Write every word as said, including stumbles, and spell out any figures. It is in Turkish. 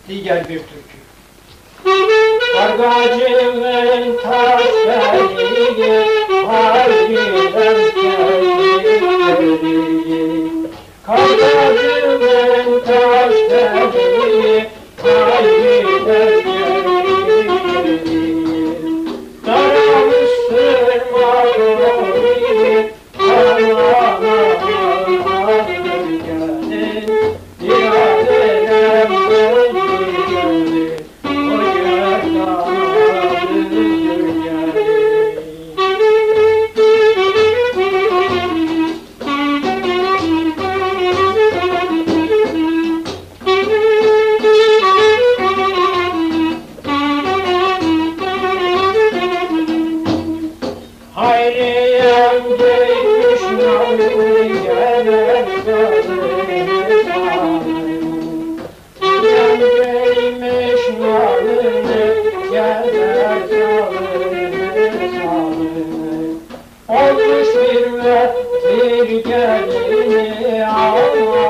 Diğer bir türkü. Kargacımın taş teliği, harbiden teliği. Kargacımın taş teliği, harbiden teliği. Daramıştır mağruri, karnağına gelin. İradem böyle o yerden Hayriyem geymiş nalını gelen kadını Hayriyem geymiş nalını gelen kadını Olmuş bir ve bir gelini Allah